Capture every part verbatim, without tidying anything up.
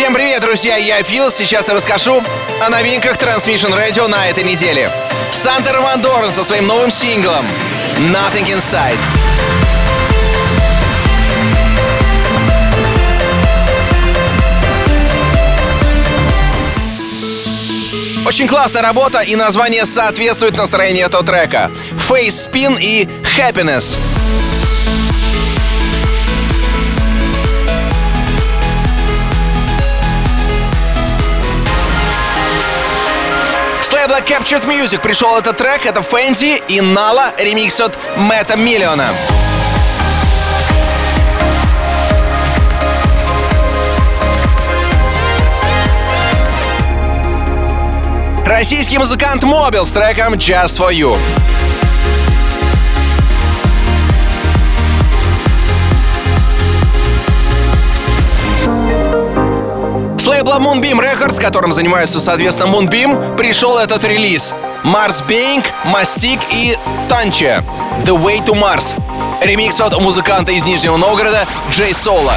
Всем привет, друзья, я Фил. Сейчас я расскажу о новинках Transmission Radio на этой неделе. Сантер Ван Дорен со своим новым синглом Nothing Inside. Очень классная работа, и название соответствует настроению этого трека. Face Spin и Happiness. С лейбла Captured Music пришел этот трек, это Фэнди и Нала, ремикс от Мэтта Миллиона. Российский музыкант Мобил с треком Just For You. С лейбла Moonbeam Records, которым занимаются, соответственно, Moonbeam, пришел этот релиз. Mars Being, Мастик и Танче The Way to Mars. Ремикс от музыканта из Нижнего Новгорода Джей Соло.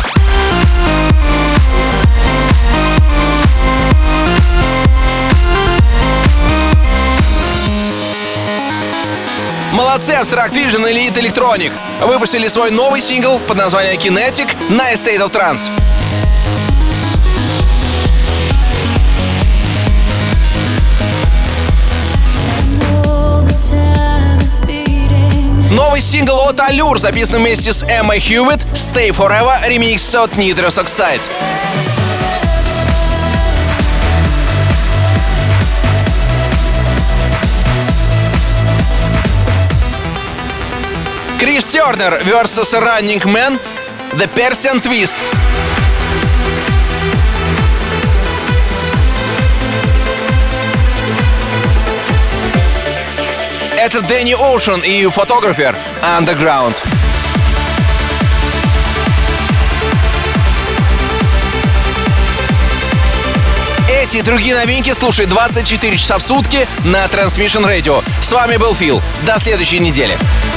Молодцы, Abstract Vision и Elite Electronic выпустили свой новый сингл под названием Kinetic на State of Trance. Новый сингл от Allure, записан вместе с Эммой Хьюитт, Stay Forever, ремикс от Nitrous Oxide. Крис Тернер versus Running Man, The Persian Twist. Это Дэнни Оушен и фотографер Underground. Эти и другие новинки слушай двадцать четыре часа в сутки на Transmission Radio. С вами был Фил. До следующей недели.